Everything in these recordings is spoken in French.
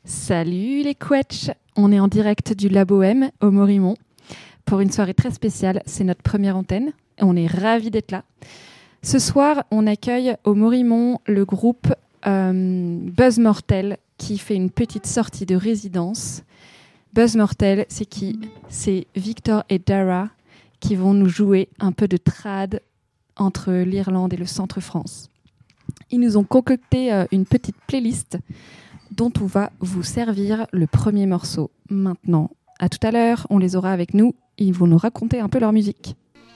Salut les Quetch, on est en direct du Labo M au Morimont pour une soirée très spéciale. C'est notre première antenne et on est ravis d'être là. Ce soir, on accueille au Morimont le groupe Buzz Mortel qui fait une petite sortie de résidence. Buzz Mortel, c'est qui ? C'est Victor et Dara qui vont nous jouer un peu de trad entre l'Irlande et le centre-France. Ils nous ont concocté une petite playlist dont on va vous servir le premier morceau maintenant. À tout à l'heure, on les aura avec nous. Ils vont nous raconter un peu leur musique.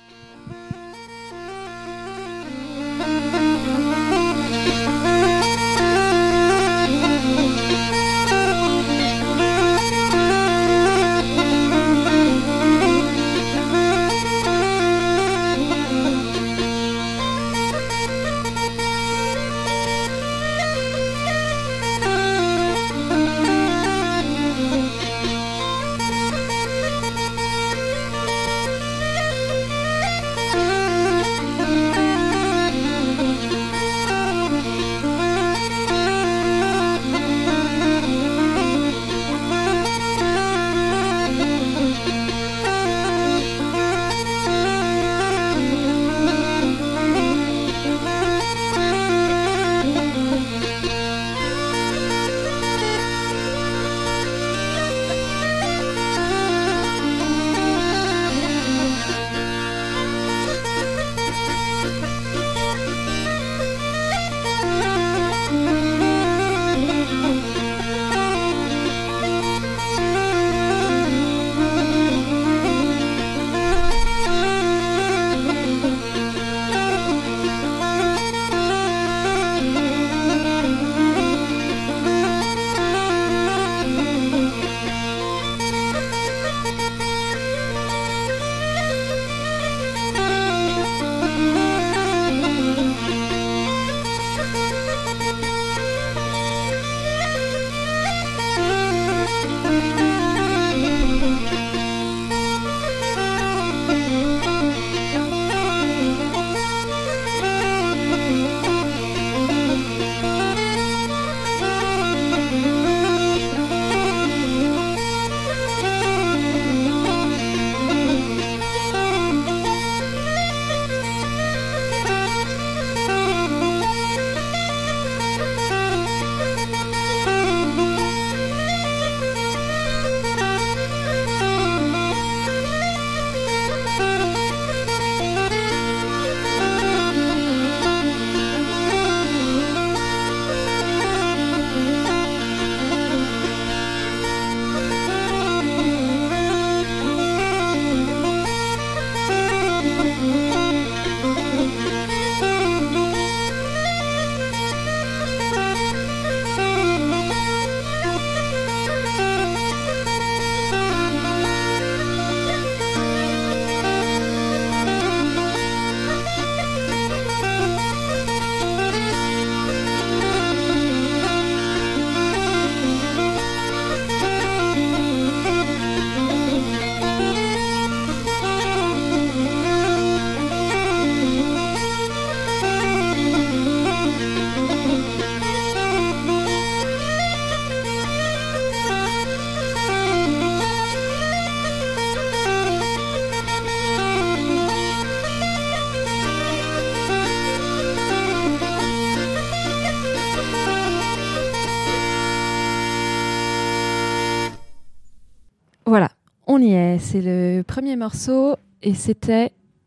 Voilà, on y est. C'est le premier morceau et c'était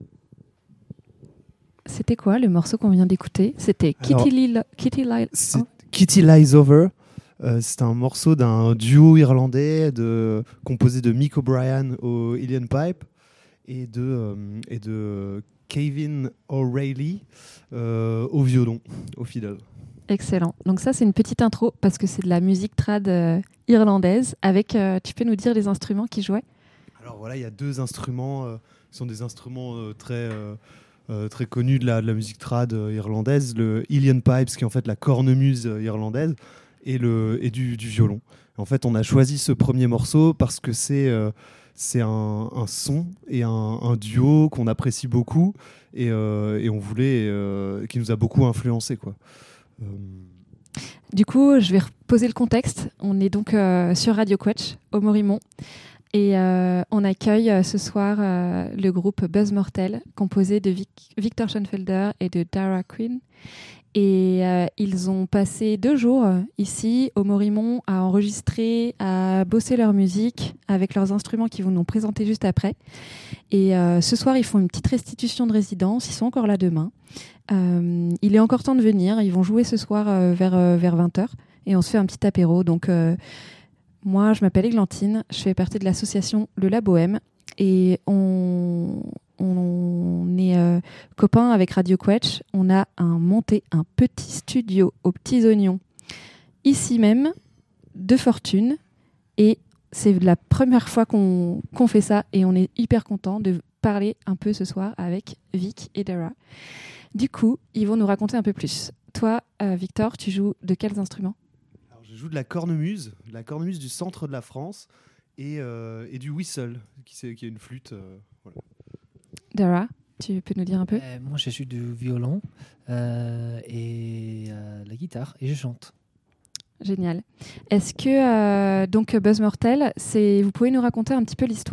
quoi le morceau qu'on vient d'écouter ? C'était Kitty Lies Over. C'est un morceau d'un duo irlandais composé de Mick O'Brien au uilleann pipe et de Kevin O'Reilly au violon, au fiddle. Excellent. Donc ça, c'est une petite intro parce que c'est de la musique trad irlandaise. Avec, tu peux nous dire les instruments qui jouaient ? Alors voilà, il y a deux instruments qui sont des instruments très connus de la musique trad irlandaise. Le uilleann pipes, qui est en fait la cornemuse irlandaise, et du violon. En fait, on a choisi ce premier morceau parce que c'est un son et un duo qu'on apprécie beaucoup et on voulait, qui nous a beaucoup influencé, quoi. Du coup, je vais reposer le contexte. On est donc sur Radio Quetch, au Morimont. Et on accueille ce soir le groupe Buzz Mortel, composé de Victor Schoenfelder et de Dara Quinn. Et ils ont passé 2 jours ici, au Morimont, à enregistrer, à bosser leur musique avec leurs instruments qu'ils vont nous présenter juste après. Et ce soir, ils font une petite restitution de résidence. Ils sont encore là demain. Il est encore temps de venir. Ils vont jouer ce soir vers 20h. Et on se fait un petit apéro. Donc, moi, je m'appelle Églantine. Je fais partie de l'association Le La Bohème. Et on est copains avec Radio Quetch. On a monté un petit studio aux petits oignons, ici même, de fortune. Et c'est la première fois qu'on fait ça. Et on est hyper contents de parler un peu ce soir avec Vic et Dara. Du coup, ils vont nous raconter un peu plus. Toi, Victor, tu joues de quels instruments ? Alors, je joue de la cornemuse du centre de la France et du whistle, qui est une flûte. Voilà. Dara, tu peux nous dire un peu ? Moi, je joue du violon et la guitare et je chante. Génial. Est-ce que donc Buzz Mortel, vous pouvez nous raconter un petit peu l'histoire ?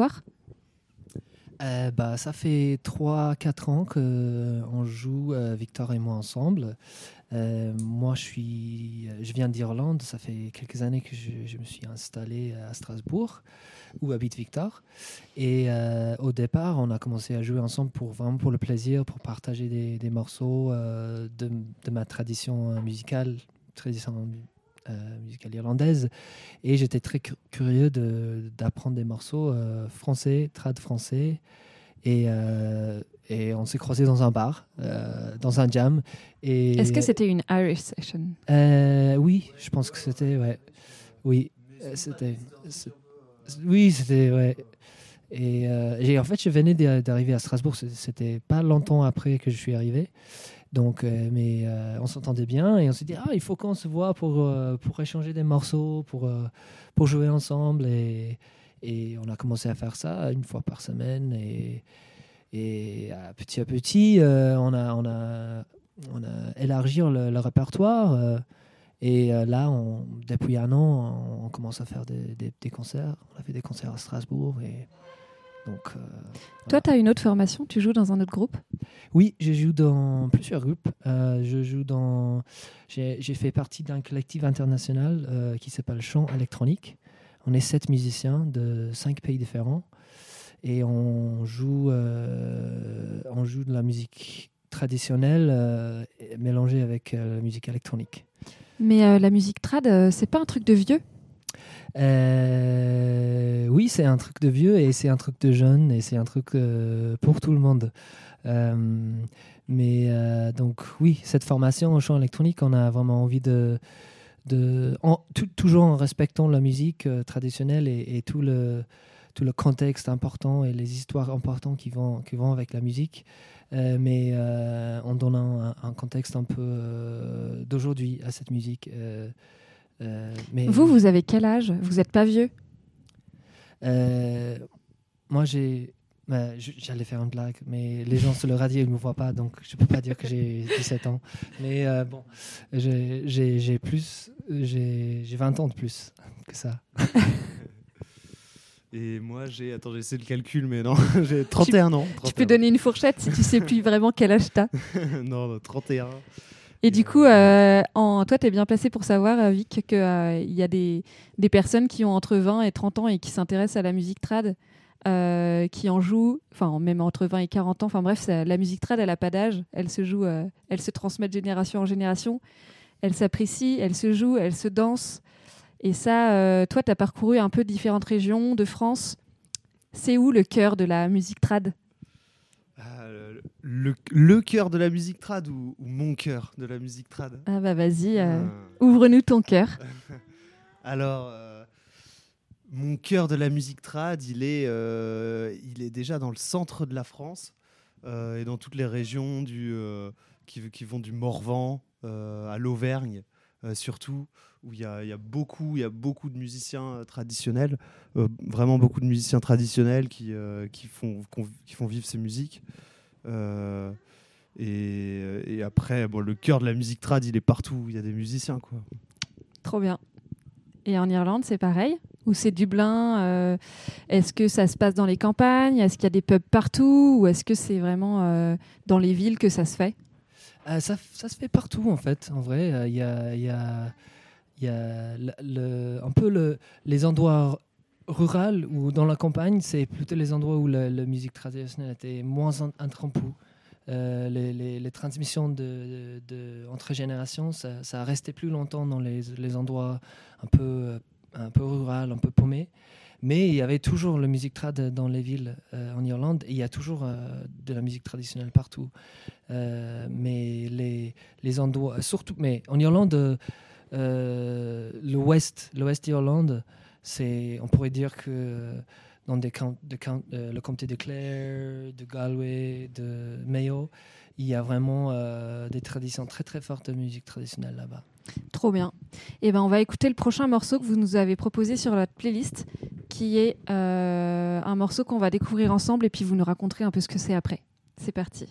Ça fait 3-4 ans qu'on joue, Victor et moi, ensemble. Moi, je viens d'Irlande. Ça fait quelques années que je me suis installé à Strasbourg, où habite Victor. Et au départ, on a commencé à jouer ensemble vraiment pour le plaisir, pour partager des morceaux de ma tradition musicale irlandaise. Et j'étais très curieux d'apprendre des morceaux français, trad français. Et on s'est croisés dans un bar, dans un jam. Est-ce que c'était une Irish session ? Oui, je pense que c'était, ouais. Oui, c'était, ouais. Et en fait, je venais d'arriver à Strasbourg. C'était pas longtemps après que je suis arrivé. Donc, mais on s'entendait bien et on s'est dit, il faut qu'on se voit pour échanger des morceaux, pour jouer ensemble. Et on a commencé à faire ça 1 fois par semaine. Et petit à petit, on a élargi le répertoire. Et là, depuis 1 an, on commence à faire des concerts. On a fait des concerts à Strasbourg. Et donc, toi, tu as une autre formation ? Tu joues dans un autre groupe ? Oui, je joue dans plusieurs groupes. J'ai fait partie d'un collectif international qui s'appelle Chant électronique. On est 7 musiciens de 5 pays différents et on joue de la musique traditionnelle mélangée avec la musique électronique. Mais la musique trad, c'est pas un truc de vieux ? Oui, c'est un truc de vieux et c'est un truc de jeune et c'est un truc pour tout le monde. Donc oui, cette formation au chant électronique, on a vraiment envie toujours en respectant la musique traditionnelle et tout le contexte important et les histoires importantes qui vont avec la musique, mais en donnant un contexte un peu d'aujourd'hui à cette musique. Mais vous avez quel âge ? Vous n'êtes pas vieux ? Moi, j'allais faire une blague, mais les gens sur le radio, ils ne me voient pas, donc je ne peux pas dire que j'ai 17 ans. Mais bon, j'ai 20 ans de plus que ça. Et moi, j'ai essayé le calcul, mais non, j'ai 31 ans. 31. Tu peux donner une fourchette si tu ne sais plus vraiment quel âge tu as. Non, 31. Et du coup, toi, tu es bien placé pour savoir, Vic, qu'il y a des personnes qui ont entre 20 et 30 ans et qui s'intéressent à la musique trad, qui en jouent, enfin même entre 20 et 40 ans. Enfin bref, la musique trad, elle n'a pas d'âge. Elle se joue, elle se transmet de génération en génération. Elle s'apprécie, elle se joue, elle se danse. Et ça, toi, tu as parcouru un peu différentes régions de France. C'est où le cœur de la musique trad ? Le cœur de la musique trad ou mon cœur de la musique trad ? Ah bah vas-y, ouvre-nous ton cœur. Alors, mon cœur de la musique trad, il est déjà dans le centre de la France et dans toutes les régions qui vont du Morvan à l'Auvergne, surtout, où il y a beaucoup de musiciens traditionnels, vraiment beaucoup de musiciens traditionnels qui font vivre ces musiques. Et après, le cœur de la musique trad, il est partout. Il y a des musiciens, quoi. Trop bien. Et en Irlande, c'est pareil? Ou c'est Dublin? Est-ce que ça se passe dans les campagnes? Est-ce qu'il y a des pubs partout? Ou est-ce que c'est vraiment dans les villes que ça se fait? Ça se fait partout, en fait. En vrai, il y a un peu les endroits ruraux ou dans la campagne, c'est plutôt les endroits où la musique traditionnelle était moins interrompue. Les transmissions entre générations, ça restait plus longtemps dans les endroits un peu ruraux, un peu paumés. Mais il y avait toujours la musique trad dans les villes en Irlande, et il y a toujours de la musique traditionnelle partout. Mais les endroits, surtout, mais en Irlande, l'Ouest d'Irlande, on pourrait dire que dans le comté de Clare, de Galway, de Mayo, il y a vraiment des traditions très très fortes de musique traditionnelle là-bas. Trop bien. Et ben, on va écouter le prochain morceau que vous nous avez proposé sur notre playlist, qui est un morceau qu'on va découvrir ensemble, et puis vous nous raconterez un peu ce que c'est après. C'est parti.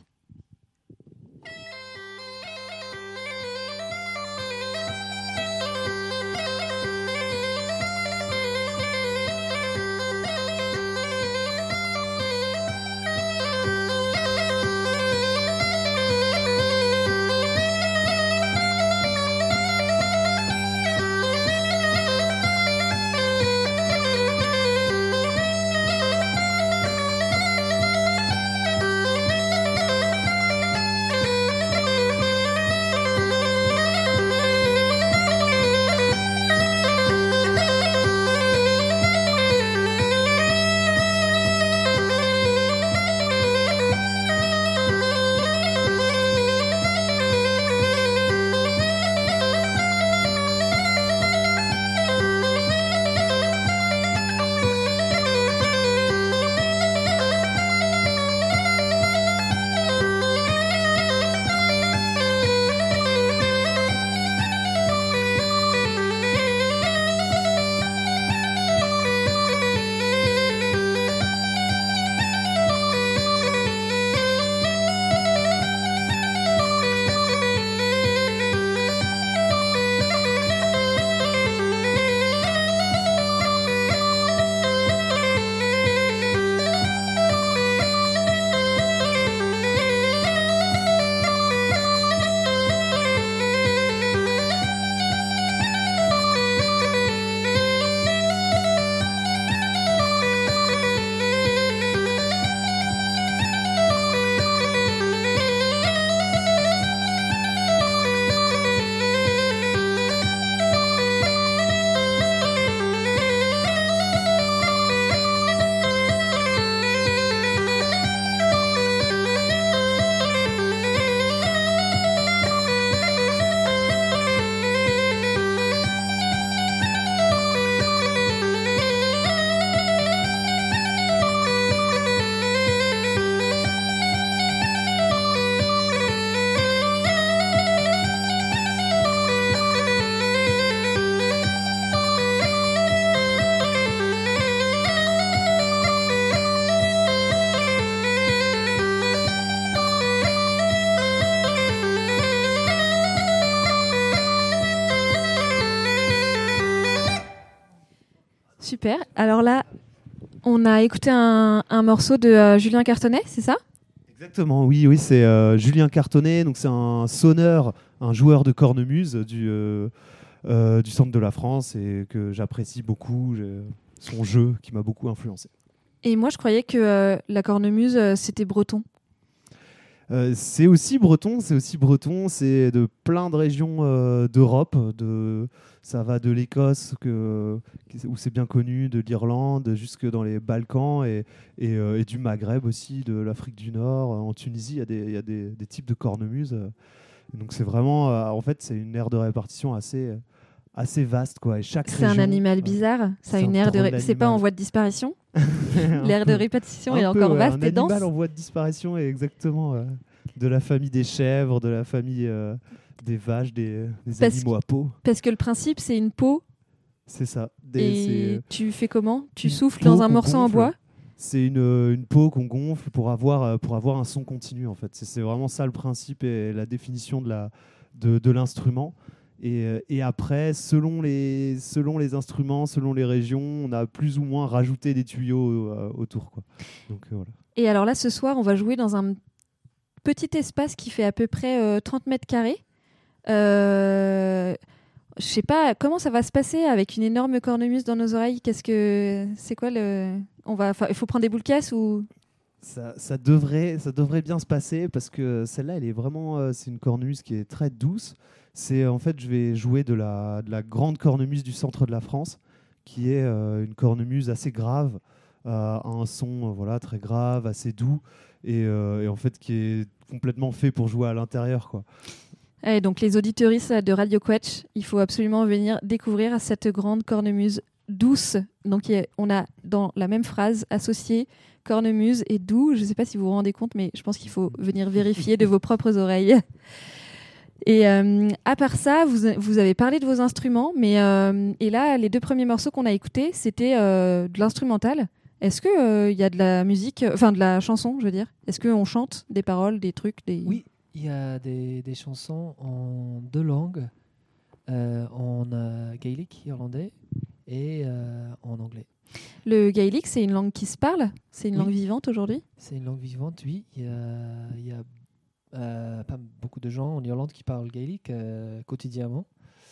Super. Alors là, on a écouté un morceau de Julien Cartonnet, c'est ça? Exactement, oui, c'est Julien Cartonnet, donc c'est un sonneur, un joueur de cornemuse du centre de la France, et que j'apprécie beaucoup, son jeu qui m'a beaucoup influencé. Et moi, je croyais que la cornemuse, c'était breton. C'est aussi breton, c'est de plein de régions d'Europe, ça va de l'Écosse, où c'est bien connu, de l'Irlande, jusque dans les Balkans, et du Maghreb aussi, de l'Afrique du Nord. En Tunisie, il y a des types de cornemuses. Donc c'est vraiment, en fait, c'est une aire de répartition assez vaste, quoi. Et chaque c'est région, un animal bizarre, ça a une aire c'est pas en voie de disparition. L'aire de répartition est encore vaste et dense. Un animal en voie de disparition, est exactement de la famille des chèvres, de la famille des vaches, des animaux à peau. Parce que le principe, c'est une peau. C'est ça. Tu fais comment? Tu souffles dans un morceau en bois? C'est une peau qu'on gonfle pour avoir un son continu, en fait. C'est vraiment ça le principe et la définition de l'instrument. Et après, selon les instruments, selon les régions, on a plus ou moins rajouté des tuyaux autour, quoi. Donc, voilà. Et alors là, ce soir, on va jouer dans un petit espace qui fait à peu près 30 mètres carrés. Je sais pas comment ça va se passer avec une énorme cornemuse dans nos oreilles. C'est quoi il faut prendre des boules caisses ou... Ça devrait bien se passer parce que celle-là, elle est vraiment, c'est une cornemuse qui est très douce. En fait, je vais jouer de la grande cornemuse du centre de la France, qui est une cornemuse assez grave, un son très grave, assez doux, et en fait qui est complètement fait pour jouer à l'intérieur, quoi. Et donc les auditeuristes de Radio Quetch, il faut absolument venir découvrir cette grande cornemuse douce. Donc on a dans la même phrase associé cornemuse et doux. Je ne sais pas si vous vous rendez compte, mais je pense qu'il faut venir vérifier de vos propres oreilles. Et à part ça, vous avez parlé de vos instruments, mais et là, les 2 premiers morceaux qu'on a écoutés, c'était de l'instrumental. Est-ce qu'il y a de la musique, de la chanson, je veux dire? Est-ce qu'on chante des paroles, des trucs Oui, il y a des chansons en 2 langues, en gaélique, irlandais, et en anglais. Le gaélique, c'est une langue qui se parle? C'est une langue vivante aujourd'hui? C'est une langue vivante, oui. Il y a pas beaucoup de gens en Irlande qui parlent gaélique quotidiennement.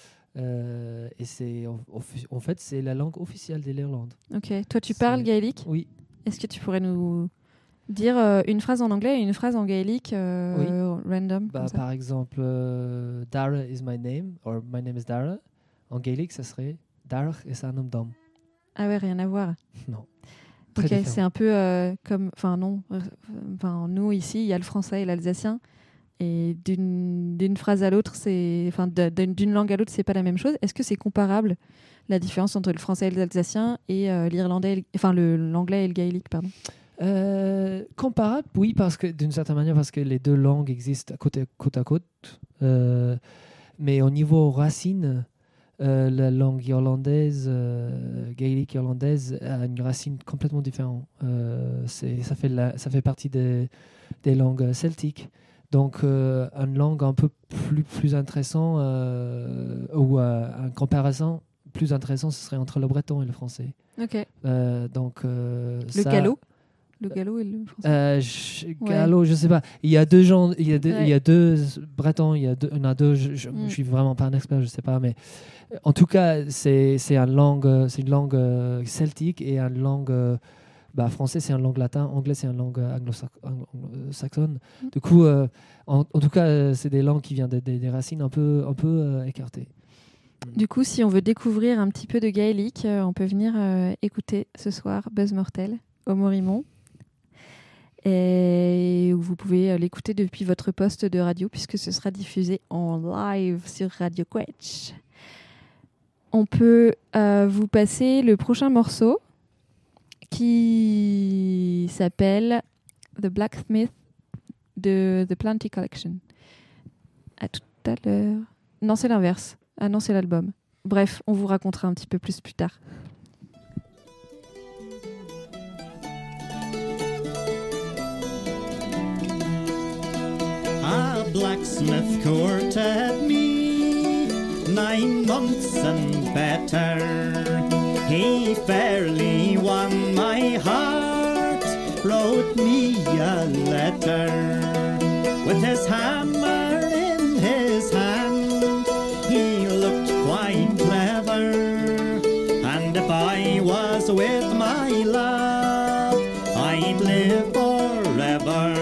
Et en fait, c'est la langue officielle de l'Irlande. Ok. Toi, tu parles gaélique? Oui. Est-ce que tu pourrais nous dire une phrase en anglais et une phrase en gaélique random? Par exemple, Dara is my name, or my name is Dara. En gaélique, ça serait Dara is an dom. Ah ouais, rien à voir. Non. Ok, c'est un peu comme... Enfin, non. Nous, ici, il y a le français et l'alsacien. Et d'une phrase à l'autre, d'une langue à l'autre, c'est pas la même chose. Est-ce que c'est comparable, la différence entre le français et l'alsacien et l'irlandais, l'anglais et le gaélique, pardon? Comparable, oui, d'une certaine manière, parce que les 2 langues existent côte à côte. Mais au niveau racine, la langue irlandaise, gaélique irlandaise, a une racine complètement différente. Ça fait partie des langues celtiques. Donc, une langue un peu plus intéressante, ou en comparaison plus intéressant, ce serait entre le breton et le français. Ok. Donc, le gallo. Le gallo et le français. Gallo, je sais pas. Il y a 2 gens, il y a 2 bretons, il y en a 2. Je suis vraiment pas un expert, je sais pas, mais en tout cas, c'est une langue celtique et une langue. Français, c'est une langue latine, anglais, c'est une langue anglo-saxonne. Du coup, en tout cas, c'est des langues qui viennent des racines un peu écartées. Du coup, si on veut découvrir un petit peu de gaélique, on peut venir écouter ce soir Buzz Mortel au Morimont. Et vous pouvez l'écouter depuis votre poste de radio puisque ce sera diffusé en live sur Radio Quetch. On peut vous passer le prochain morceau qui s'appelle The Blacksmith de The Plenty Collection. À tout à l'heure. Non, c'est l'inverse. Ah non, c'est l'album. Bref, on vous racontera un petit peu plus tard. A blacksmith courted me 9 months and better. He fairly won my heart, wrote me a letter. With his hammer in his hand, he looked quite clever. And if I was with my love, I'd live forever.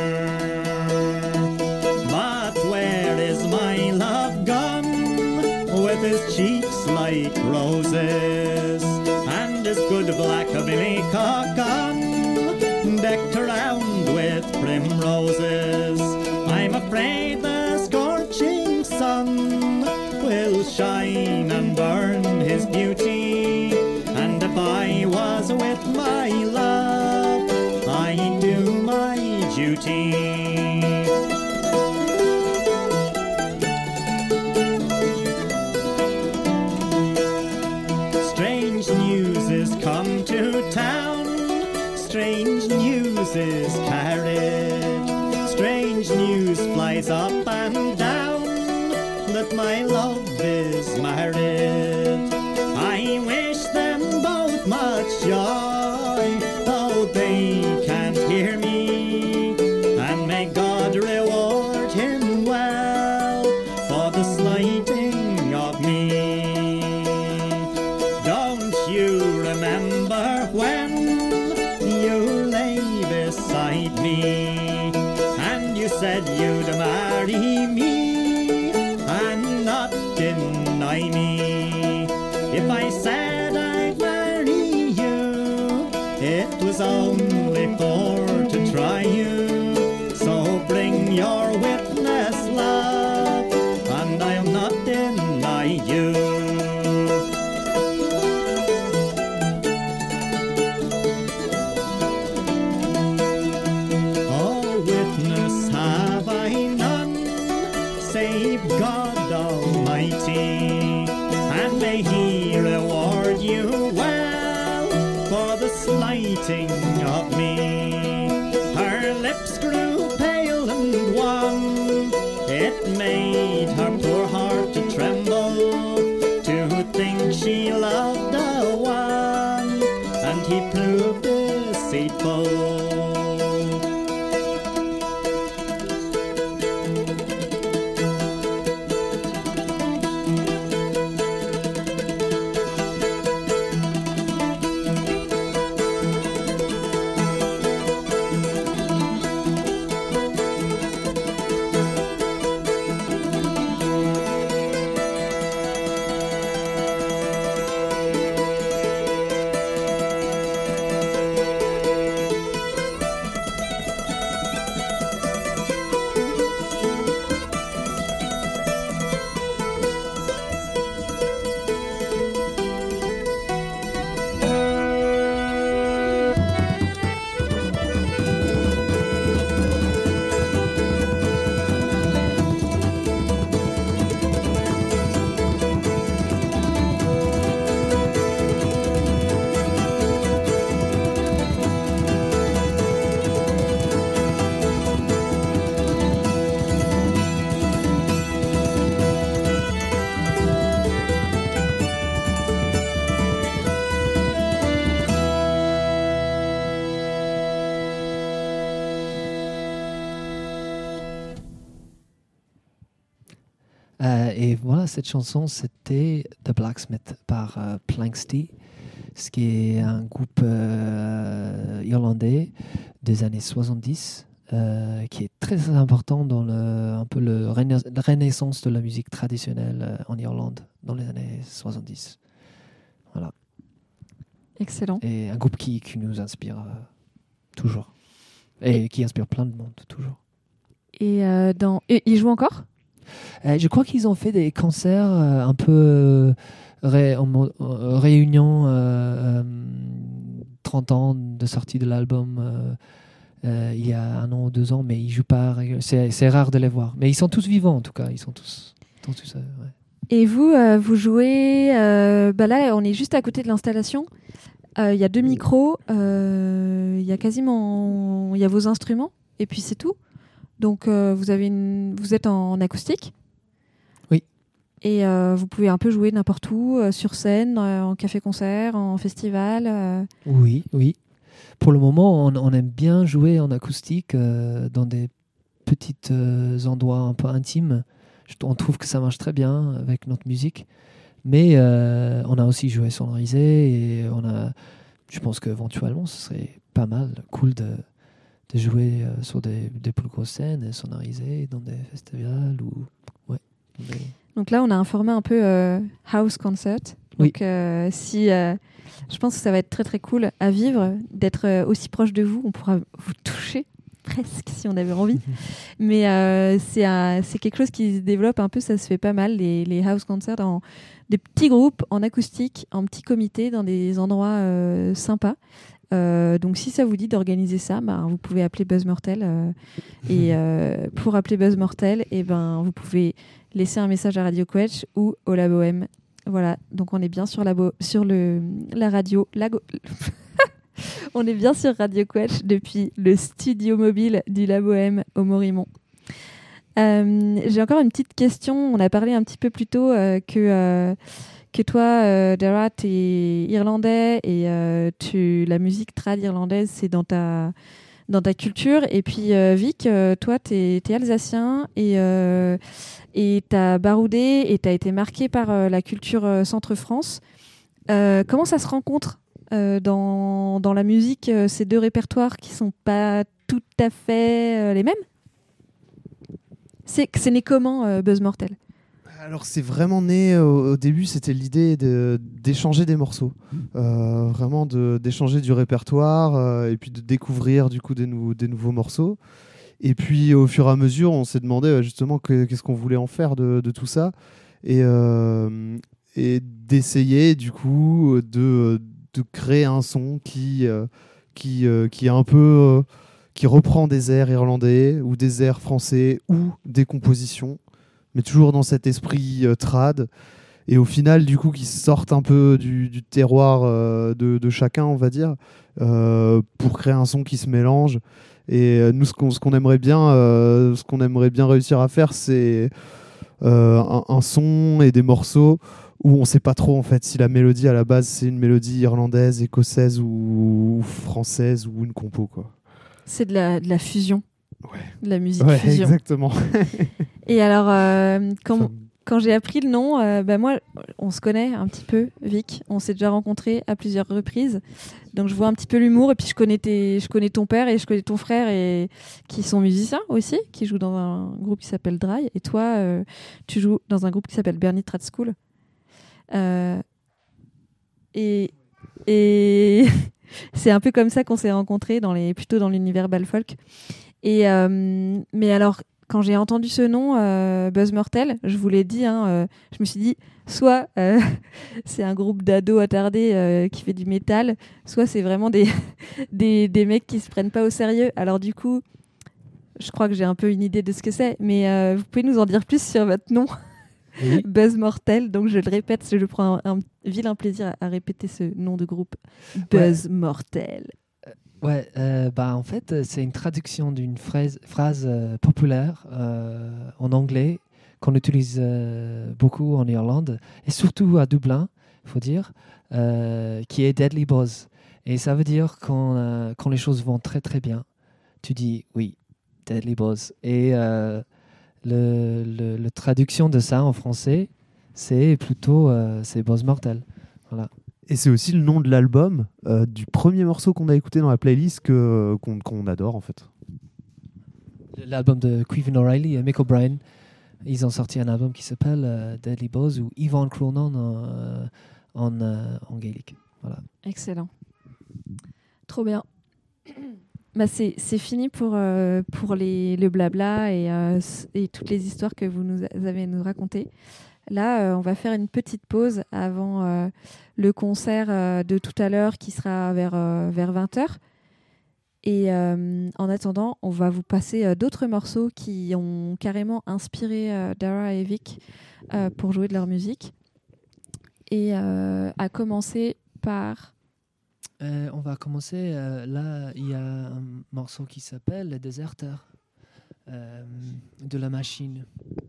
But where is my love gone, with his cheeks like roses, and his good black billycock on, decked around with primroses? I'm afraid the scorching sun will shine and burn his beauty, and if I was with my love, I'd do my duty. Strange news is come to town, strange news is carried, strange news flies up and down that my love is married. I wish them both much joy, though they can't hear me, and may God reward him well for the slighting of me. Don't you remember when you lay beside me, and you said you'd marry me and not deny me? If I said I'd marry you, it was only for to try you. So bring your witness, love, and I'll not deny you. Oh, witness have I none, save God Almighty, and may He reward you well for the slighting of me. Her lips grew pale and wan, it made her poor heart to tremble, to think she loved a one, and he proved deceitful. Et voilà, cette chanson, c'était The Blacksmith par Planxty, ce qui est un groupe irlandais des années 70, qui est très important dans un peu la renaissance de la musique traditionnelle en Irlande dans les années 70. Voilà. Excellent. Et un groupe qui nous inspire toujours. Et qui inspire plein de monde, toujours. Et ils jouent encore ? Je crois qu'ils ont fait des concerts un peu réunion 30 ans de sortie de l'album il y a 1 an ou 2 ans, mais ils jouent pas. C'est rare de les voir. Mais ils sont tous vivants en tout cas. Ils sont tous ouais. Et vous, vous jouez. Là, on est juste à côté de l'installation. Il y a 2 micros. Il y a vos instruments. Et puis c'est tout. Donc, vous êtes en acoustique. Oui. Et vous pouvez un peu jouer n'importe où, sur scène, en café-concert, en festival. Oui. Pour le moment, on aime bien jouer en acoustique dans des petits endroits un peu intimes. On trouve que ça marche très bien avec notre musique. Mais on a aussi joué sonorisé et je pense qu'éventuellement, ce serait pas mal, cool de jouer sur des plus grosses scènes sonorisées dans des festivals Donc là, on a un format un peu house concert. Donc je pense que ça va être très très cool à vivre, d'être aussi proche de vous. On pourra vous toucher presque si on avait envie. Mais c'est quelque chose qui se développe un peu, ça se fait pas mal, les house concerts dans des petits groupes, en acoustique, en petits comités, dans des endroits sympas. Donc si ça vous dit d'organiser ça, vous pouvez appeler Buzz Mortel et pour appeler Buzz Mortel, vous pouvez laisser un message à Radio Quetch ou au Labo M. Voilà, donc on est bien sur la radio. On est bien sur Radio Quetch depuis le studio mobile du Labo M au Morimont. J'ai encore une petite question. On a parlé un petit peu plus tôt que toi, Dara, t'es irlandais et la musique trad irlandaise, c'est dans ta culture. Et puis Vic, toi, t'es alsacien et t'as baroudé et t'as été marqué par la culture Centre-France. Comment ça se rencontre dans la musique, ces deux répertoires qui sont pas tout à fait les mêmes? C'est né comment, Buzz Mortel? Alors c'est vraiment né au début, c'était l'idée d'échanger des morceaux, vraiment d'échanger du répertoire et puis de découvrir du coup des nouveaux morceaux. Et puis au fur et à mesure, on s'est demandé justement qu'est-ce qu'on voulait en faire de tout ça et d'essayer du coup de créer un son qui est un peu qui reprend des airs irlandais ou des airs français ou des compositions, mais toujours dans cet esprit trad, et au final du coup qui sortent un peu du terroir de chacun, on va dire, pour créer un son qui se mélange. Et nous, ce qu'on aimerait bien réussir à faire, c'est un son et des morceaux où on sait pas trop en fait si la mélodie à la base c'est une mélodie irlandaise, écossaise ou française ou une compo, quoi. C'est de la fusion. Ouais. De la musique Ouais, fusion. exactement. Et alors, quand j'ai appris le nom, moi, on se connaît un petit peu, Vic. On s'est déjà rencontrés à plusieurs reprises. Donc, je vois un petit peu l'humour. Et puis, je connais ton père et je connais ton frère, et qui sont musiciens aussi, qui jouent dans un groupe qui s'appelle Dry. Et toi, tu joues dans un groupe qui s'appelle Bernie Trad School. Et c'est un peu comme ça qu'on s'est rencontrés, plutôt dans l'univers Balfolk. Et mais alors, quand j'ai entendu ce nom, Buzz Mortel, je vous l'ai dit, je me suis dit, soit c'est un groupe d'ados attardés qui fait du métal, soit c'est vraiment des mecs qui se prennent pas au sérieux. Alors du coup, je crois que j'ai un peu une idée de ce que c'est, mais vous pouvez nous en dire plus sur votre nom? Oui. Buzz Mortel, donc je le répète, je prends un vilain plaisir à répéter ce nom de groupe. Buzz Mortel. Ouais, en fait, c'est une traduction d'une phrase populaire en anglais qu'on utilise beaucoup en Irlande et surtout à Dublin, il faut dire, qui est Deadly Buzz. Et ça veut dire quand les choses vont très très bien, tu dis oui, Deadly Buzz. Et la traduction de ça en français, c'est plutôt c'est Buzz Mortel. Voilà. Et c'est aussi le nom de l'album du premier morceau qu'on a écouté dans la playlist qu'on adore en fait. L'album de Caoimhin O'Reilly et Mick O'Brien, ils ont sorti un album qui s'appelle Deadly Buzz ou Yvonne Cronin en gaélique. Voilà. Excellent. Trop bien. C'est fini pour le blabla et toutes les histoires que vous avez à nous raconter. Là, on va faire une petite pause avant le concert de tout à l'heure qui sera vers 20h. Et en attendant, on va vous passer d'autres morceaux qui ont carrément inspiré Dara et Vic pour jouer de leur musique. Et à commencer par... on va commencer, là, il y a un morceau qui s'appelle « Le Déserteur » de La Machine.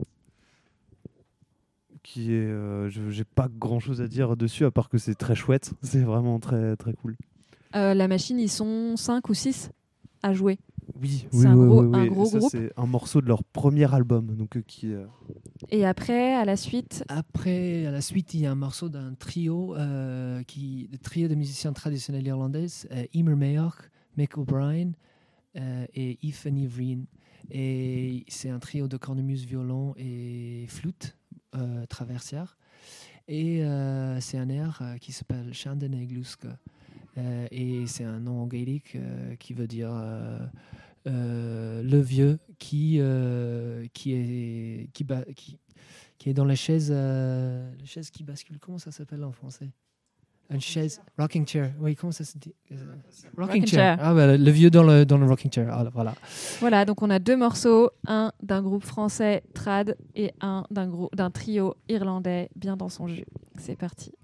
Qui est, j'ai pas grand chose à dire dessus à part que c'est très chouette, c'est vraiment très très cool. La Machine, ils sont 5 ou 6 à jouer. Oui, un gros ça, groupe. C'est un morceau de leur premier album, donc Et après, à la suite, il y a un morceau d'un trio, le trio de musiciens traditionnels irlandais, Emer Mayork, Mick O'Brien et Aoife Ní Bhríon. Et c'est un trio de cornemuse, violon et flûte. Traversière, et c'est un air qui s'appelle Shandan Egluska, et c'est un nom en gaélique qui veut dire le vieux qui est dans la chaise qui bascule. Comment ça s'appelle en français? Une chaise, rocking chair. Oui, comment ça se dit? Rocking chair. Ah, le vieux dans le rocking chair. Ah, voilà. Voilà, donc on a 2 morceaux, un d'un groupe français trad et un d'un trio irlandais bien dans son jus. C'est parti.